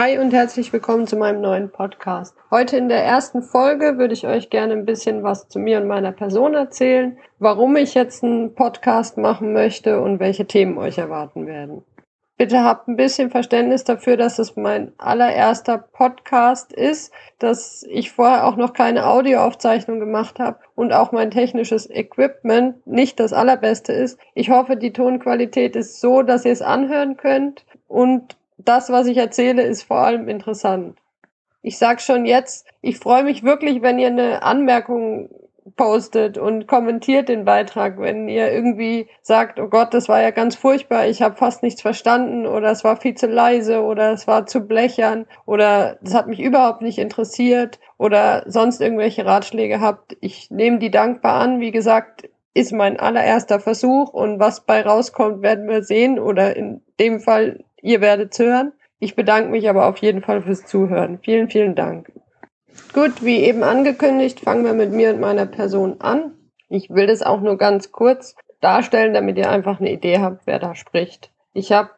Hi und herzlich willkommen zu meinem neuen Podcast. Heute in der ersten Folge würde ich euch gerne ein bisschen was zu mir und meiner Person erzählen, warum ich jetzt einen Podcast machen möchte und welche Themen euch erwarten werden. Bitte habt ein bisschen Verständnis dafür, dass es mein allererster Podcast ist, dass ich vorher auch noch keine Audioaufzeichnung gemacht habe und auch mein technisches Equipment nicht das allerbeste ist. Ich hoffe, die Tonqualität ist so, dass ihr es anhören könnt und das, was ich erzähle, ist vor allem interessant. Ich sag schon jetzt, ich freue mich wirklich, wenn ihr eine Anmerkung postet und kommentiert den Beitrag, wenn ihr irgendwie sagt, oh Gott, das war ja ganz furchtbar, ich habe fast nichts verstanden oder es war viel zu leise oder es war zu blechern oder das hat mich überhaupt nicht interessiert oder sonst irgendwelche Ratschläge habt. Ich nehme die dankbar an. Wie gesagt, ist mein allererster Versuch und was bei rauskommt, werden wir sehen oder in dem Fall, ihr werdet's hören. Ich bedanke mich aber auf jeden Fall fürs Zuhören. Vielen, vielen Dank. Gut, wie eben angekündigt, fangen wir mit mir und meiner Person an. Ich will das auch nur ganz kurz darstellen, damit ihr einfach eine Idee habt, wer da spricht. Ich habe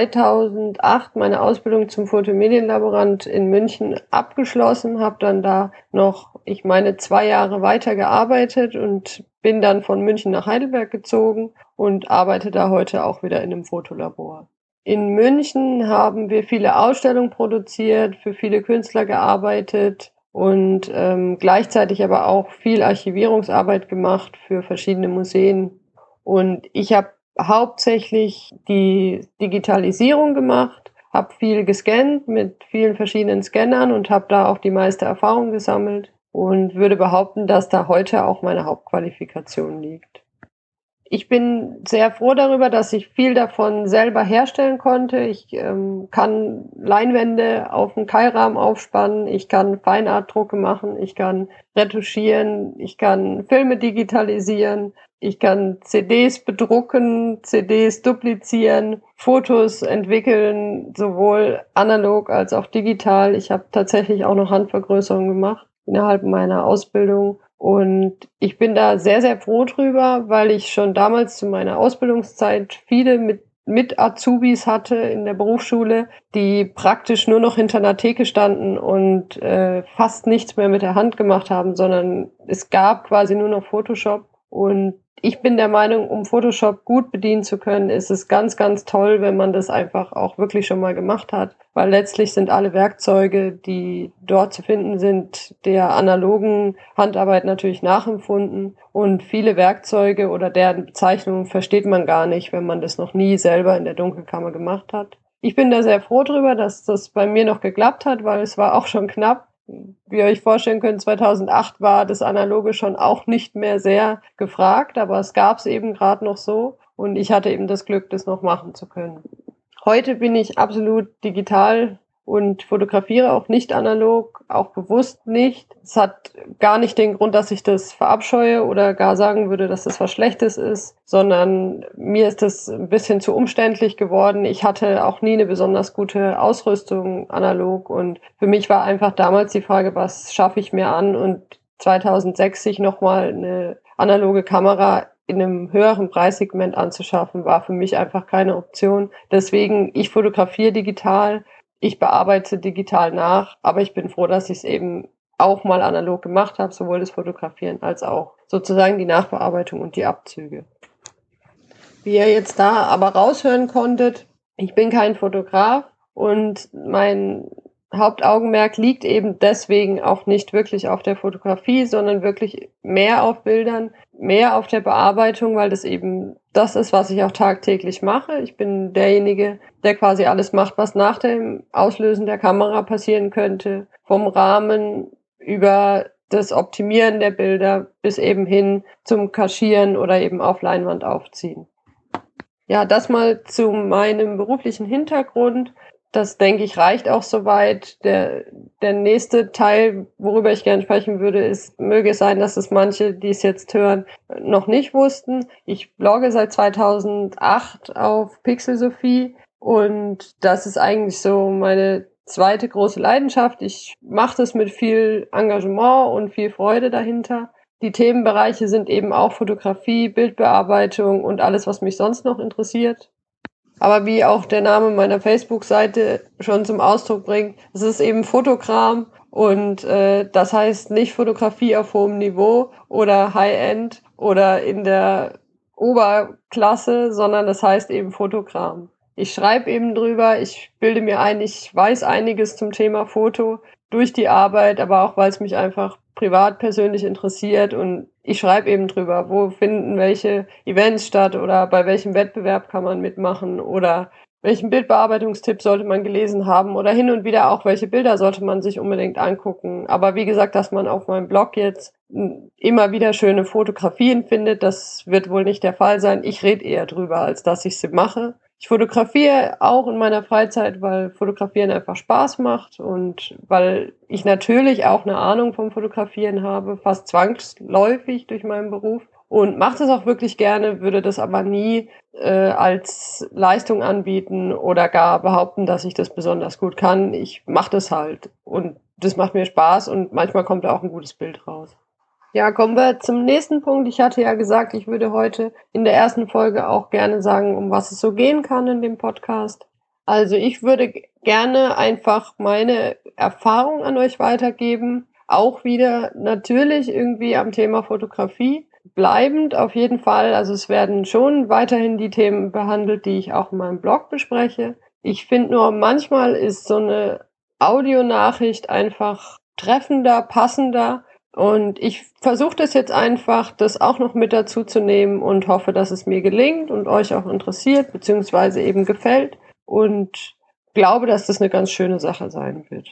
2008 meine Ausbildung zum Fotomedienlaborant in München abgeschlossen, habe dann da noch, 2 Jahre weitergearbeitet und bin dann von München nach Heidelberg gezogen und arbeite da heute auch wieder in einem Fotolabor. In München haben wir viele Ausstellungen produziert, für viele Künstler gearbeitet und gleichzeitig aber auch viel Archivierungsarbeit gemacht für verschiedene Museen. Und ich habe hauptsächlich die Digitalisierung gemacht, habe viel gescannt mit vielen verschiedenen Scannern und habe da auch die meiste Erfahrung gesammelt und würde behaupten, dass da heute auch meine Hauptqualifikation liegt. Ich bin sehr froh darüber, dass ich viel davon selber herstellen konnte. Ich kann Leinwände auf einen Keilrahmen aufspannen, ich kann Feinartdrucke machen, ich kann retuschieren, ich kann Filme digitalisieren, ich kann CDs bedrucken, CDs duplizieren, Fotos entwickeln, sowohl analog als auch digital. Ich habe tatsächlich auch noch Handvergrößerung gemacht innerhalb meiner Ausbildung. Und ich bin da sehr, sehr froh drüber, weil ich schon damals zu meiner Ausbildungszeit viele mit Azubis hatte in der Berufsschule, die praktisch nur noch hinter einer Theke standen und fast nichts mehr mit der Hand gemacht haben, sondern es gab quasi nur noch Photoshop. Und ich bin der Meinung, um Photoshop gut bedienen zu können, ist es ganz, ganz toll, wenn man das einfach auch wirklich schon mal gemacht hat, weil letztlich sind alle Werkzeuge, die dort zu finden sind, der analogen Handarbeit natürlich nachempfunden und viele Werkzeuge oder deren Bezeichnungen versteht man gar nicht, wenn man das noch nie selber in der Dunkelkammer gemacht hat. Ich bin da sehr froh drüber, dass das bei mir noch geklappt hat, weil es war auch schon knapp. Wie ihr euch vorstellen könnt, 2008 war das Analoge schon auch nicht mehr sehr gefragt, aber es gab es eben gerade noch so und ich hatte eben das Glück, das noch machen zu können. Heute bin ich absolut digital und fotografiere auch nicht analog, auch bewusst nicht. Es hat gar nicht den Grund, dass ich das verabscheue oder gar sagen würde, dass das was Schlechtes ist, sondern mir ist das ein bisschen zu umständlich geworden. Ich hatte auch nie eine besonders gute Ausrüstung analog und für mich war einfach damals die Frage, was schaffe ich mir an, und 2006 sich nochmal eine analoge Kamera in einem höheren Preissegment anzuschaffen, war für mich einfach keine Option. Deswegen, ich fotografiere digital, ich bearbeite digital nach, aber ich bin froh, dass ich es eben auch mal analog gemacht habe, sowohl das Fotografieren als auch sozusagen die Nachbearbeitung und die Abzüge. Wie ihr jetzt da aber raushören konntet, ich bin kein Fotograf und mein Hauptaugenmerk liegt eben deswegen auch nicht wirklich auf der Fotografie, sondern wirklich mehr auf Bildern, mehr auf der Bearbeitung, weil das eben das ist, was ich auch tagtäglich mache. Ich bin derjenige, der quasi alles macht, was nach dem Auslösen der Kamera passieren könnte. Vom Rahmen über das Optimieren der Bilder bis eben hin zum Kaschieren oder eben auf Leinwand aufziehen. Ja, das mal zu meinem beruflichen Hintergrund. Das, denke ich, reicht auch soweit. Der nächste Teil, worüber ich gerne sprechen würde, ist, möge es sein, dass es manche, die es jetzt hören, noch nicht wussten. Ich blogge seit 2008 auf Pixelsophie und das ist eigentlich so meine zweite große Leidenschaft. Ich mache das mit viel Engagement und viel Freude dahinter. Die Themenbereiche sind eben auch Fotografie, Bildbearbeitung und alles, was mich sonst noch interessiert. Aber wie auch der Name meiner Facebook-Seite schon zum Ausdruck bringt, es ist eben Fotokram und das heißt nicht Fotografie auf hohem Niveau oder High-End oder in der Oberklasse, sondern das heißt eben Fotokram. Ich schreibe eben drüber, ich bilde mir ein, ich weiß einiges zum Thema Foto durch die Arbeit, aber auch weil es mich einfach privat persönlich interessiert und ich schreibe eben drüber, wo finden welche Events statt oder bei welchem Wettbewerb kann man mitmachen oder welchen Bildbearbeitungstipp sollte man gelesen haben oder hin und wieder auch, welche Bilder sollte man sich unbedingt angucken. Aber wie gesagt, dass man auf meinem Blog jetzt immer wieder schöne Fotografien findet, das wird wohl nicht der Fall sein. Ich rede eher drüber, als dass ich sie mache. Ich fotografiere auch in meiner Freizeit, weil Fotografieren einfach Spaß macht und weil ich natürlich auch eine Ahnung vom Fotografieren habe, fast zwangsläufig durch meinen Beruf und mache das auch wirklich gerne, würde das aber nie als Leistung anbieten oder gar behaupten, dass ich das besonders gut kann. Ich mache das halt und das macht mir Spaß und manchmal kommt da auch ein gutes Bild raus. Ja, kommen wir zum nächsten Punkt. Ich hatte ja gesagt, ich würde heute in der ersten Folge auch gerne sagen, um was es so gehen kann in dem Podcast. Also ich würde gerne einfach meine Erfahrung an euch weitergeben. Auch wieder natürlich irgendwie am Thema Fotografie. Bleibend auf jeden Fall. Also es werden schon weiterhin die Themen behandelt, die ich auch in meinem Blog bespreche. Ich finde nur, manchmal ist so eine Audionachricht einfach treffender, passender. Und ich versuche das jetzt einfach, das auch noch mit dazu zu nehmen und hoffe, dass es mir gelingt und euch auch interessiert, beziehungsweise eben gefällt. Und glaube, dass das eine ganz schöne Sache sein wird.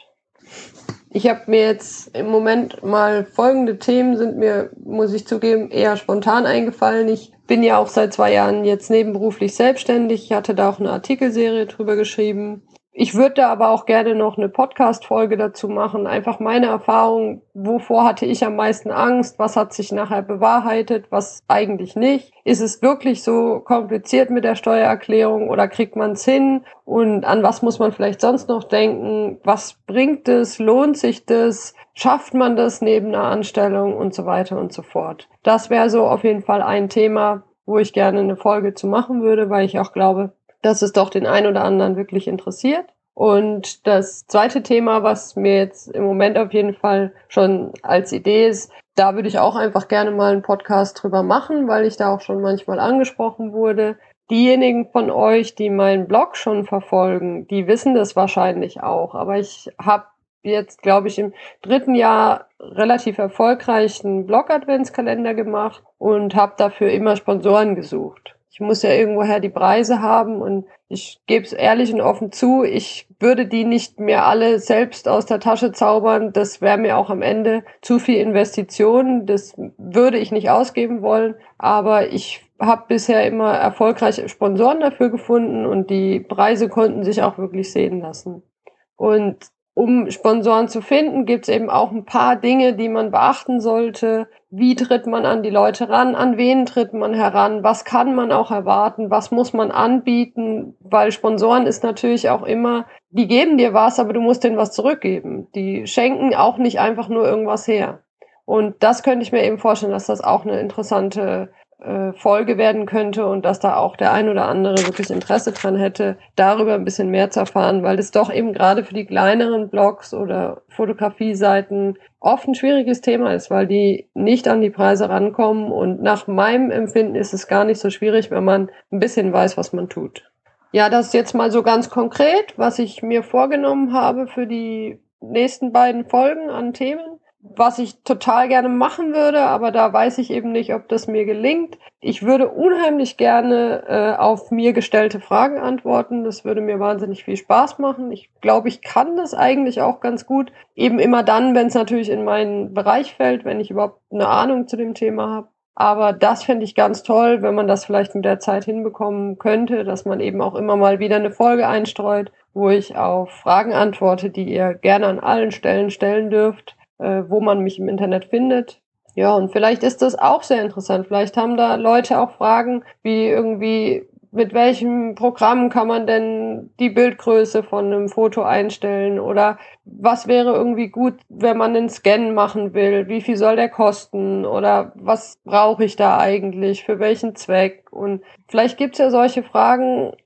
Ich habe mir jetzt im Moment mal folgende Themen sind mir, muss ich zugeben, eher spontan eingefallen. Ich bin ja auch seit 2 Jahren jetzt nebenberuflich selbstständig. Ich hatte da auch eine Artikelserie drüber geschrieben. Ich würde da aber auch gerne noch eine Podcast-Folge dazu machen. Einfach meine Erfahrung, wovor hatte ich am meisten Angst, was hat sich nachher bewahrheitet, was eigentlich nicht. Ist es wirklich so kompliziert mit der Steuererklärung oder kriegt man es hin? Und an was muss man vielleicht sonst noch denken? Was bringt es? Lohnt sich das? Schafft man das neben einer Anstellung und so weiter und so fort? Das wäre so auf jeden Fall ein Thema, wo ich gerne eine Folge zu machen würde, weil ich auch glaube, dass es doch den einen oder anderen wirklich interessiert. Und das zweite Thema, was mir jetzt im Moment auf jeden Fall schon als Idee ist, da würde ich auch einfach gerne mal einen Podcast drüber machen, weil ich da auch schon manchmal angesprochen wurde. Diejenigen von euch, die meinen Blog schon verfolgen, die wissen das wahrscheinlich auch. Aber ich habe jetzt, glaube ich, im 3. Jahr relativ erfolgreich einen Blog-Adventskalender gemacht und habe dafür immer Sponsoren gesucht. Ich muss ja irgendwoher die Preise haben und ich gebe es ehrlich und offen zu, ich würde die nicht mehr alle selbst aus der Tasche zaubern. Das wäre mir auch am Ende zu viel Investition. Das würde ich nicht ausgeben wollen. Aber ich habe bisher immer erfolgreiche Sponsoren dafür gefunden und die Preise konnten sich auch wirklich sehen lassen. Und um Sponsoren zu finden, gibt es eben auch ein paar Dinge, die man beachten sollte. Wie tritt man an die Leute ran? An wen tritt man heran? Was kann man auch erwarten? Was muss man anbieten? Weil Sponsoren ist natürlich auch immer, die geben dir was, aber du musst denen was zurückgeben. Die schenken auch nicht einfach nur irgendwas her. Und das könnte ich mir eben vorstellen, dass das auch eine interessante Folge werden könnte und dass da auch der ein oder andere wirklich Interesse dran hätte, darüber ein bisschen mehr zu erfahren, weil das doch eben gerade für die kleineren Blogs oder Fotografie-Seiten oft ein schwieriges Thema ist, weil die nicht an die Preise rankommen und nach meinem Empfinden ist es gar nicht so schwierig, wenn man ein bisschen weiß, was man tut. Ja, das ist jetzt mal so ganz konkret, was ich mir vorgenommen habe für die nächsten beiden Folgen an Themen. Was ich total gerne machen würde, aber da weiß ich eben nicht, ob das mir gelingt. Ich würde unheimlich gerne auf mir gestellte Fragen antworten. Das würde mir wahnsinnig viel Spaß machen. Ich glaube, ich kann das eigentlich auch ganz gut. Eben immer dann, wenn es natürlich in meinen Bereich fällt, wenn ich überhaupt eine Ahnung zu dem Thema habe. Aber das fände ich ganz toll, wenn man das vielleicht mit der Zeit hinbekommen könnte, dass man eben auch immer mal wieder eine Folge einstreut, wo ich auf Fragen antworte, die ihr gerne an allen Stellen stellen dürft, wo man mich im Internet findet. Ja, und vielleicht ist das auch sehr interessant. Vielleicht haben da Leute auch Fragen, wie irgendwie, mit welchem Programm kann man denn die Bildgröße von einem Foto einstellen? Oder was wäre irgendwie gut, wenn man einen Scan machen will? Wie viel soll der kosten? Oder was brauche ich da eigentlich? Für welchen Zweck? Und vielleicht gibt's ja solche Fragen,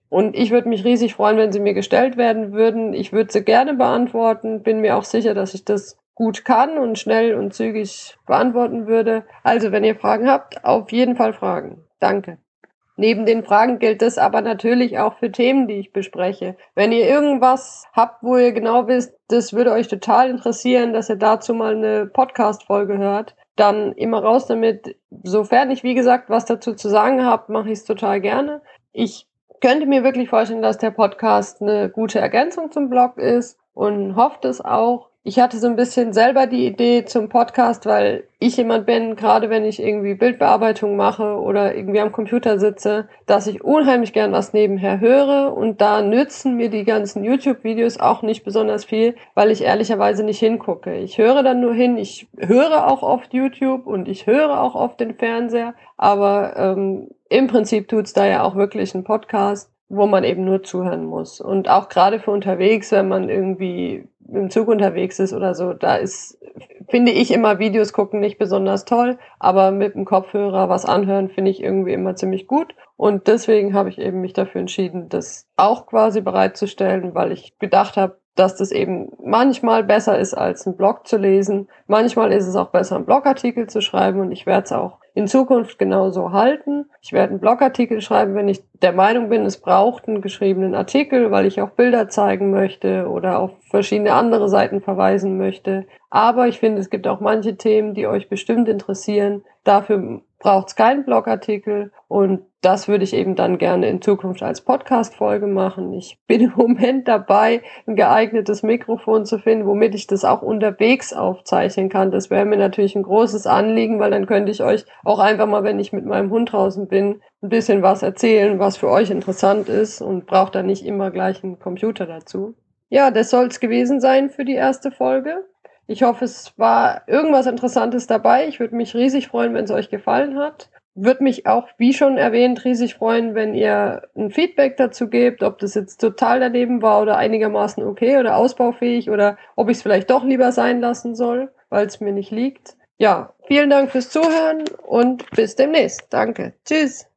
Und ich würde mich riesig freuen, wenn sie mir gestellt werden würden. Ich würde sie gerne beantworten, bin mir auch sicher, dass ich das gut kann und schnell und zügig beantworten würde. Also, wenn ihr Fragen habt, auf jeden Fall fragen. Danke. Neben den Fragen gilt das aber natürlich auch für Themen, die ich bespreche. Wenn ihr irgendwas habt, wo ihr genau wisst, das würde euch total interessieren, dass ihr dazu mal eine Podcast-Folge hört, dann immer raus damit. Sofern ich, wie gesagt, was dazu zu sagen habe, mache ich es total gerne. Ich könnte mir wirklich vorstellen, dass der Podcast eine gute Ergänzung zum Blog ist und hofft es auch. Ich hatte so ein bisschen selber die Idee zum Podcast, weil ich jemand bin, gerade wenn ich irgendwie Bildbearbeitung mache oder irgendwie am Computer sitze, dass ich unheimlich gern was nebenher höre, und da nützen mir die ganzen YouTube-Videos auch nicht besonders viel, weil ich ehrlicherweise nicht hingucke. Ich höre dann nur hin, ich höre auch oft YouTube und ich höre auch oft den Fernseher, aber im Prinzip tut's da ja auch wirklich einen Podcast, wo man eben nur zuhören muss. Und auch gerade für unterwegs, wenn man irgendwie im Zug unterwegs ist oder so, da finde ich immer Videos gucken nicht besonders toll, aber mit dem Kopfhörer was anhören finde ich irgendwie immer ziemlich gut. Und deswegen habe ich eben mich dafür entschieden, das auch quasi bereitzustellen, weil ich gedacht habe, dass das eben manchmal besser ist, als einen Blog zu lesen. Manchmal ist es auch besser, einen Blogartikel zu schreiben, und ich werde es auch in Zukunft genauso halten. Ich werde einen Blogartikel schreiben, wenn ich der Meinung bin, es braucht einen geschriebenen Artikel, weil ich auch Bilder zeigen möchte oder auf verschiedene andere Seiten verweisen möchte. Aber ich finde, es gibt auch manche Themen, die euch bestimmt interessieren. Dafür braucht es keinen Blogartikel, und das würde ich eben dann gerne in Zukunft als Podcast-Folge machen. Ich bin im Moment dabei, ein geeignetes Mikrofon zu finden, womit ich das auch unterwegs aufzeichnen kann. Das wäre mir natürlich ein großes Anliegen, weil dann könnte ich euch auch einfach mal, wenn ich mit meinem Hund draußen bin, ein bisschen was erzählen, was für euch interessant ist, und braucht dann nicht immer gleich einen Computer dazu. Ja, das soll es gewesen sein für die erste Folge. Ich hoffe, es war irgendwas Interessantes dabei. Ich würde mich riesig freuen, wenn es euch gefallen hat. Würde mich auch, wie schon erwähnt, riesig freuen, wenn ihr ein Feedback dazu gebt, ob das jetzt total daneben war oder einigermaßen okay oder ausbaufähig, oder ob ich es vielleicht doch lieber sein lassen soll, weil es mir nicht liegt. Ja, vielen Dank fürs Zuhören und bis demnächst. Danke. Tschüss.